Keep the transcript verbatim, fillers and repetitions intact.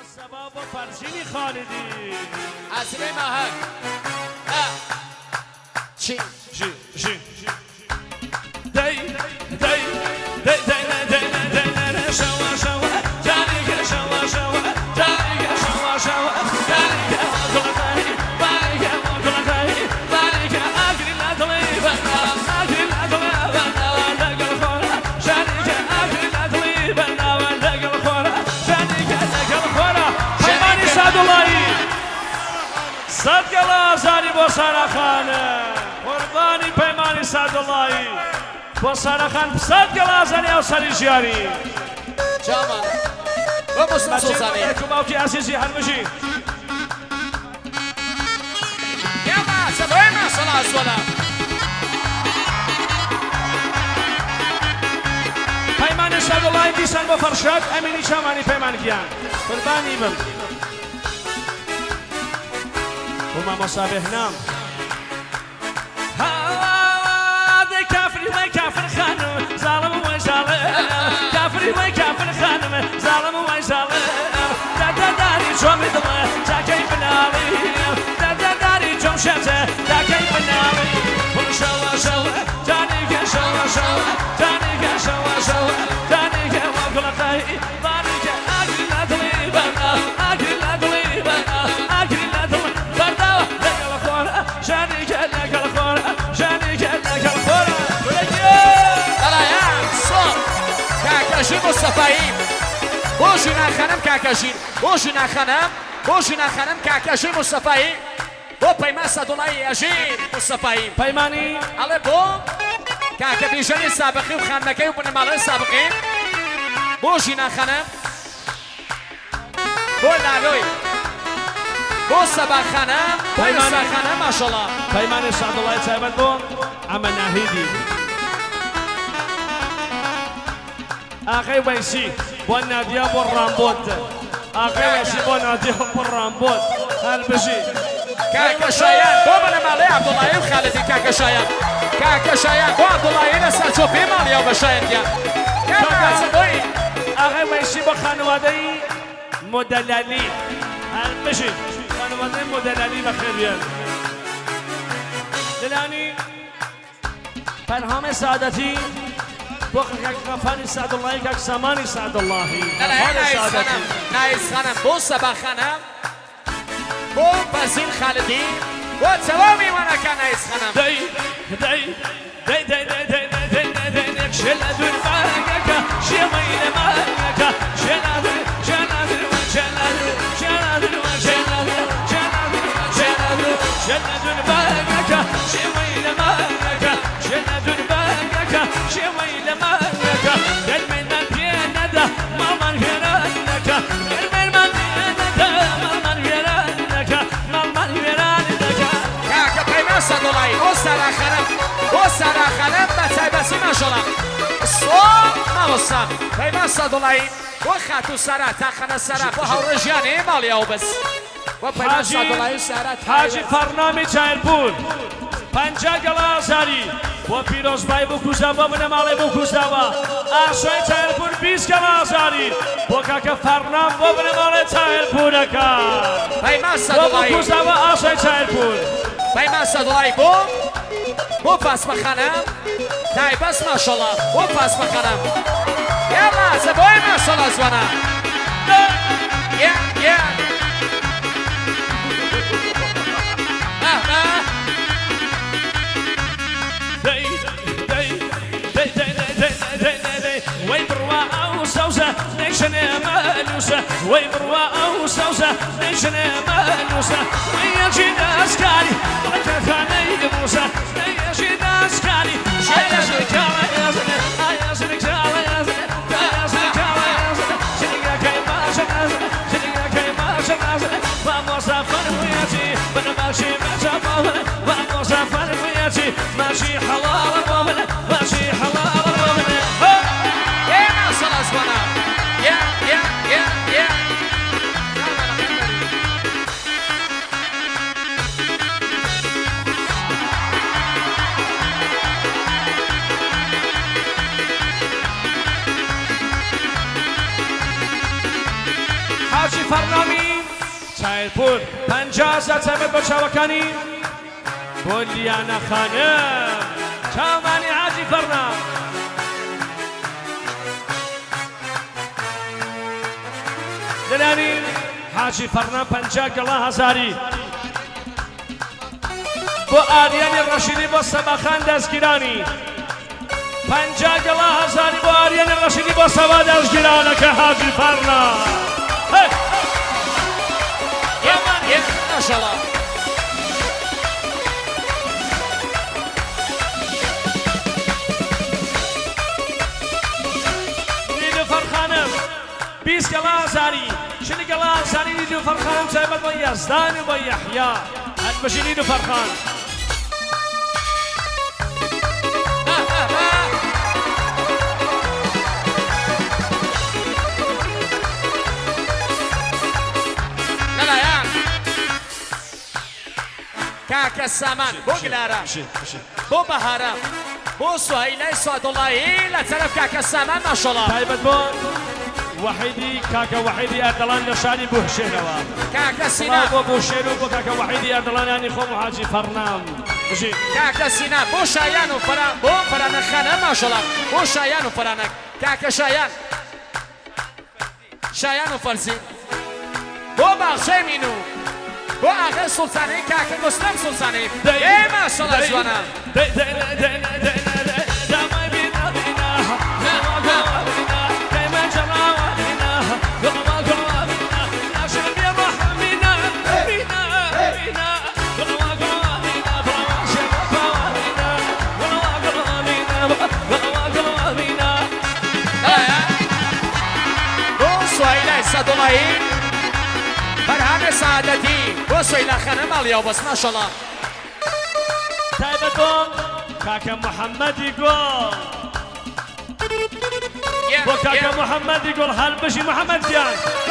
سباب و فرزینی خالدی عزیمه ماهک چی؟ چی؟ چی؟ دی دی دی دی دی دی دی شوا شوا جانی که شوا شوا جانی که شوا شوا جانی که مطلقی بانی که مطلقی بانی که اگری ندلی بنا اگری ندلی بنا لگل خورا جانی که اگری ندلی بنا لگل خورا جانی که لگل خورا پیمانی سعداللهی صدقل آزاری با سرخانه قربانی پیمانی سعداللهی با سرخان صدقل آزاری او سری جیاری جامان و مسلم سوزانی علیکم اوکی عزیزی هرمشی یما سباینا صلاة سلام پیمانی سعداللهی دیسان با فرشاد امینی چامانی پیمان گیان قربانی بم وما مصابه نام هذا كافر وكافر خانم ظالم وظالم كافر وكافر خانم ظالم وظالم دا دا داري جوم دمه تا كيف نالي دا دا داري جوم شته تا كيف نالي شوا شوا جاني كه شوا شوا جاني كه شوا شوا جاني كه وقلقي باني كه اجل ندلي بنا اجل ندلي بنا اجل ندلي بنا لقل خورا جاني كه لقل خورا جاني كه لقل خورا بلا يا صوت كاكاجي مصطفى بوجنا خانم كاكاجي بوجنا خانم بوجنا خانم كاكاجي مصطفى بو پیمان سعداللهی اجیر مصطفی پیمانی ale بو کاکا بیژن سابقی و خانمکی و بنمالای سابقی بو جینا خانم بو لالوی بو سبا خانم بو نسا خانم ماشالله پیمانی سعداللهی تایبت بو اما ناهیدی آقای ویسی بو نادیا بو رامبود آقای ویسی بو نادیا بو رامبود هل بشی کاکا شایان بو بنمالای عبداللهی و خالدی کاکا شایان کاکا شایان بو عبداللهی نسا چوپی مالی و بشایان گیا کاکا سبوی آقای ویسی با خانواده مدللی هل بشی خانواده مدللی و خیریان دلانی پرهام سعادتی با کافانی سعداللهی که سامانی سعداللهی نایس خانم نایس خانم بو سبا خانم بو فزین خالدی بو توامی منکا نایس خانم دی دی دی دی دی دی دی دی دی دی شلدون مانگا شیمین مانگا شلدون شلدون شلدون شلدون شلدون شلدون شلدون مانگا شیمین مانگا شلدون مانگا شیمین مانگا دل من من پیاده مامان هرانگا دل من من پیاده مامان هرانگا مامان هرانگا کاکا پیمان سعداللهی بو سرا خانم بو سرا خانم بچه ماشالله صوم نمستم پیمان سعداللهی بو خاتو سرا تاخنه سرا بو هاو رجیانی مالی او بس بو پیمان سعداللهی سرا حاجی فرنامی چایرپور پنجا گلازاری با پیروز بای بکوزا با بنمالی بکوزا با آشای چایرپور بیس گلازاری با کاکا فرنام با بنمالی چایرپور اکا پیمان با سعداللهی بکوزا با آشای چایرپور پیمان سعداللهی بو بو فاسمه خانم تای بس ماشالله بو فاسمه خانم یلا سبوی ماشالله زوانا یا یا اه اه دی دی دی دی دی دی دی دی وی بروا او سوزه نیشن مالوسه وی بروا او سوزه نیشن مالوسه وی یجی دستکاری بلکه خانه موسه نیجی دستکاری شیرش کالا یزنه آیزنه کالا یزنه آیزنه کالا یزنه شنیگه که ماشه نزنه شنیگه که ماشه نزنه با مسافر ویجی بنماشی مجابه با مسافر ویجی ماشی حلال بابنه ماشی حلال بابنه یا ماشالله زوانا یا یا یا یا حاجی فرنام چایرپور پەنجا هەزار تایبەت بە چاوەکانی بۆ لیانە خانم چاوانی حاجی فەرنام دەلانی حاجی فەرنام پەنجا گەڵا هەزاری بۆ ئاریانی ڕەشیدی بۆ سەباخان دەستگیرانی پەنجا گەڵا هەزاری بۆ ئاریانی ڕەشیدی بۆ سەبا دەستگیرانەکە حاجی فەرنام ماشاءالله نیلوفەر خانم بیست گەڵا هەزاری شلی گەڵا هەزاری نیلوفەر خانم تایبەت بۆ یەزدان و بۆ یەحیا هەلبەشی نیلوفەر خان کاکە سامان بۆ گلارە بۆ بەهارە بۆ سوهەیلای سوادوڵایی لە تەرەف کاکە سامان ماشەڵڵا تایبەت بۆ وحیدی کاکە وحیدی ئەردەڵان لە شاری بوهشێرەوە کاکە سینا بۆ بوهشێر و بۆ کاکە وحیدی ئەردەڵانیانی خۆم و حاجی فەرنام بژی کاکە سینا بۆ شایان و فەران بۆ فەرانە خانە ماشەڵڵا بۆ شایان و فەرانە کاکە شایان شایان و فەرزی بۆ باخشەی مینو بۆ ئاغا سوڵتانەی کاکە مسلم سوڵتانەی ئێ ماشەڵڵا جوانە سەدوڵایی بەرهامێ سعادەتی بۆ سویلا خانە ماڵیاو بەس ماشەڵڵا تایبەت بۆ کاکە محەممەدی گۆڵ بۆ کاکە محەممەدی گۆڵ هەلبەشی محەممەد گیان